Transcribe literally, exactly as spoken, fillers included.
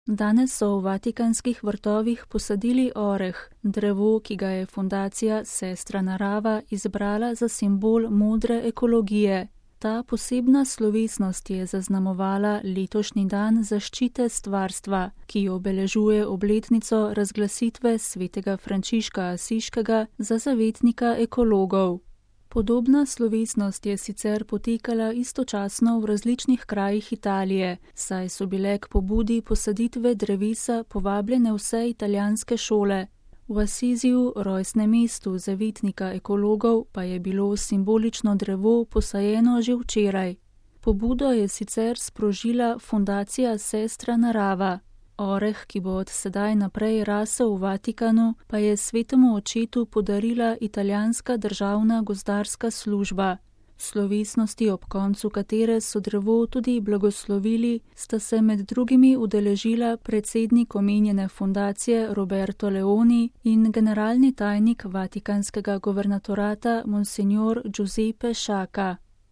Danes so v vatikanskih vrtovih posadili oreh, drevo, ki ga je fundacija Sestra narava izbrala za simbol modre ekologije. Ta posebna slovesnost je zaznamovala letošnji dan zaščite stvarstva, ki obeležuje obletnico razglasitve svetega Frančiška Asiškega za zavetnika ekologov. Podobna slovesnost je sicer potekala istočasno v različnih krajih Italije, saj so bile k pobudi posaditve drevesa povabljene vse italijanske šole. V Asiziju, rojstnem mestu zavetnika ekologov, pa je bilo simbolično drevo posajeno že včeraj. Pobudo je sicer sprožila fundacija Sestra narava. Oreh, ki bo od sedaj naprej rasel v Vatikanu, pa je svetemu očetu podarila italijanska državna gozdarska služba. Slovesnosti, ob koncu katere so drevo tudi blagoslovili, sta se med drugimi udeležila predsednik omenjene fundacije Roberto Leoni in generalni tajnik vatikanskega guvernatorata Monsignor Giuseppe Sciacca.